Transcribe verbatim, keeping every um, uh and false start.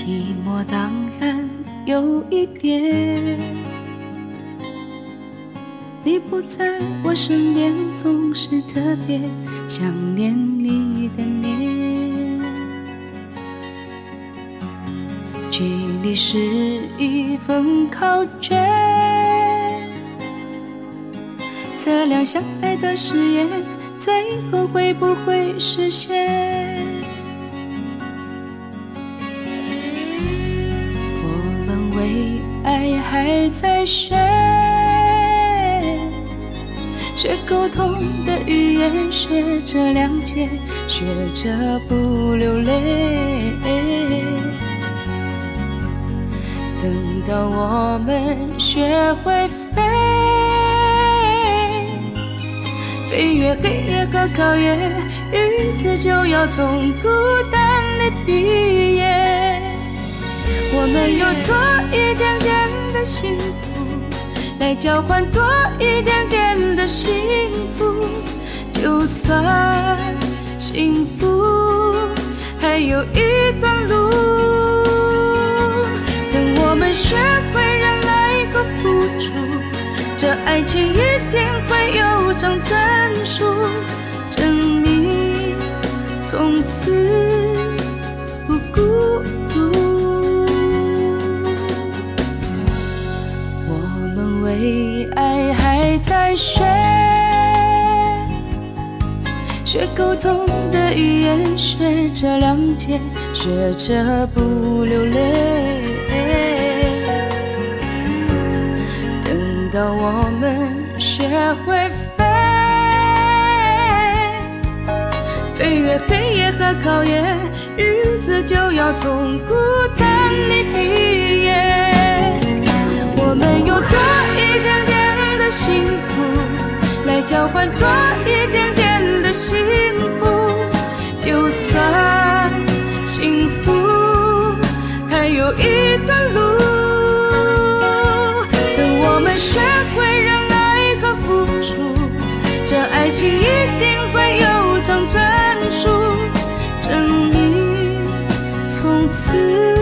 寂寞当然有一点，你不在我身边，总是特别想念你的脸。距离是一份考卷，测量相爱的誓言，最后会不会实现？我们为爱还在学，学沟通的语言，学着谅解，学着不流泪。等到我们学会飞，飞越黑夜和考验，日子就要从孤单里毕业。我们有多一点点的幸福，来交换多一点点的幸福，就算幸福还有一段路。等我们学会忍耐和付出，这爱情一定会有张证书，证明从此不孤独。我们为爱还在学，学沟通的语言，学着谅解，学着不流泪。等到我们学会飞，飞越黑夜和考验，日子就要从孤单里毕业。我们有多一点点的幸福，来交换多一点点的幸福，就算幸福还有一段路。等我们学会忍耐和付出，这爱情一定会有张证书，证明从此